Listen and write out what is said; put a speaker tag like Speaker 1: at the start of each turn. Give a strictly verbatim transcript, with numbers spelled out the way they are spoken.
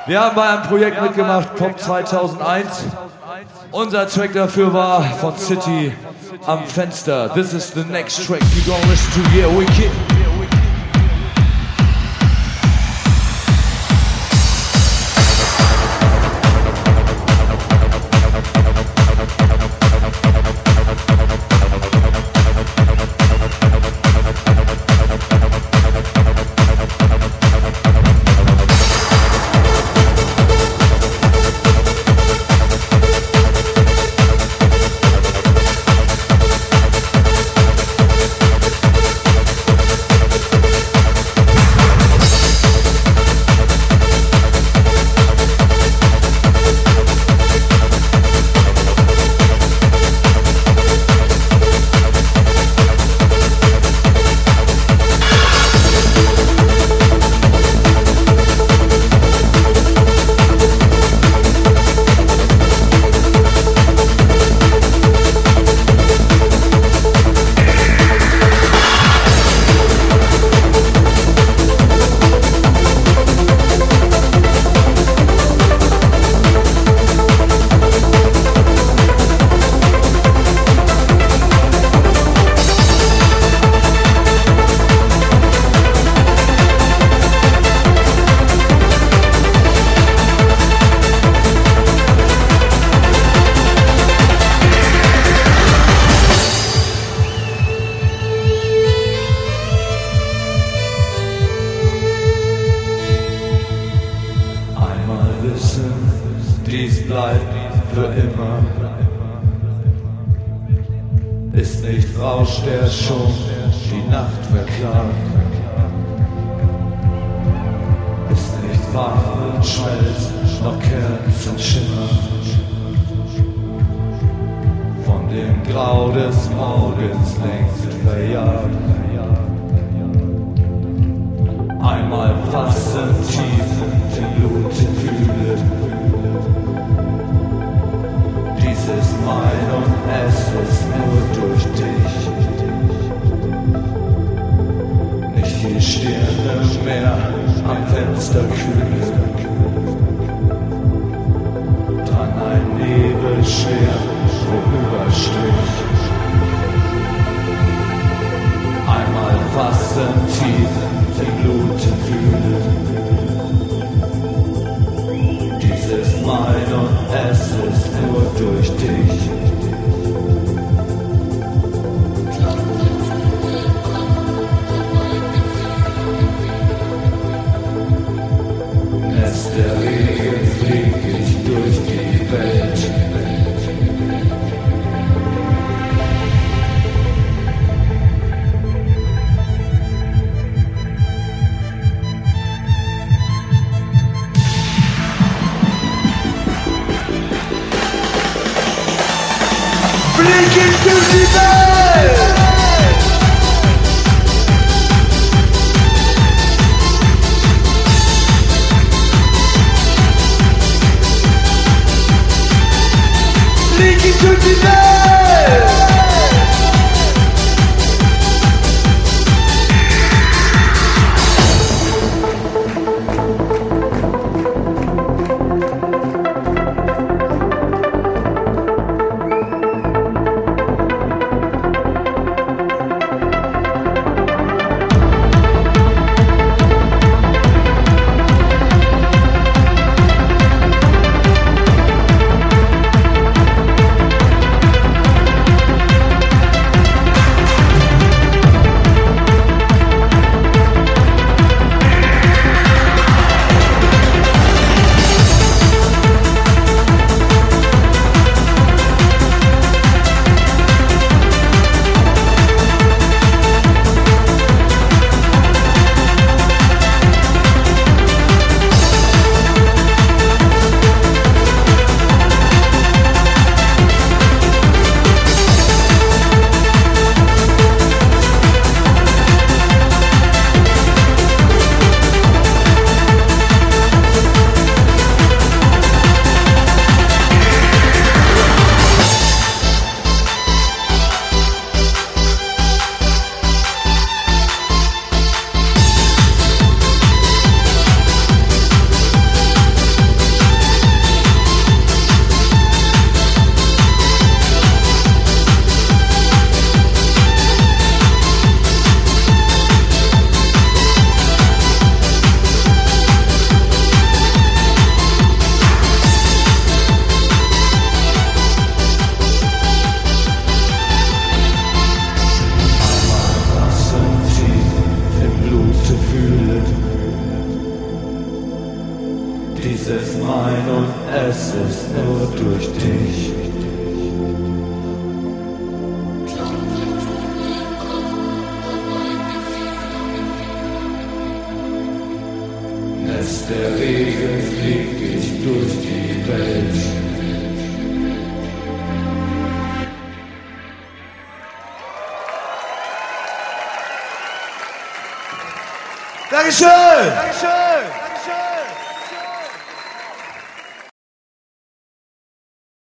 Speaker 1: Wir haben bei einem Projekt mitgemacht, Pop zweitausendeins. Unser Track dafür war von City am Fenster. This is the next track you gonna listen to. Yeah, we kick. Dies bleibt für immer. Ist nicht Rausch, der schon die Nacht verklagt. Ist nicht Waffeln schmelzt, noch Kerzen schimmern. Von dem Grau des Morgens längst verjagt. Einmal fassen tief den Blut fühlen. Dies ist mein und es ist nur durch dich. Nicht die Stirne mehr am Fenster kühlen. Dann ein Nebel schwer vorüberstrich. Einmal fassen tief den Blut fühlen. Dies ist mein und es ist nur durch dich. Lässt der Regen flieg ich durch die Welt. Flieg ich durch die Welt! Flieg ich durch die Welt! Dies ist mein und es ist nur durch dich. Nest der Regen flieg ich durch die Welt. Dankeschön! Dankeschön!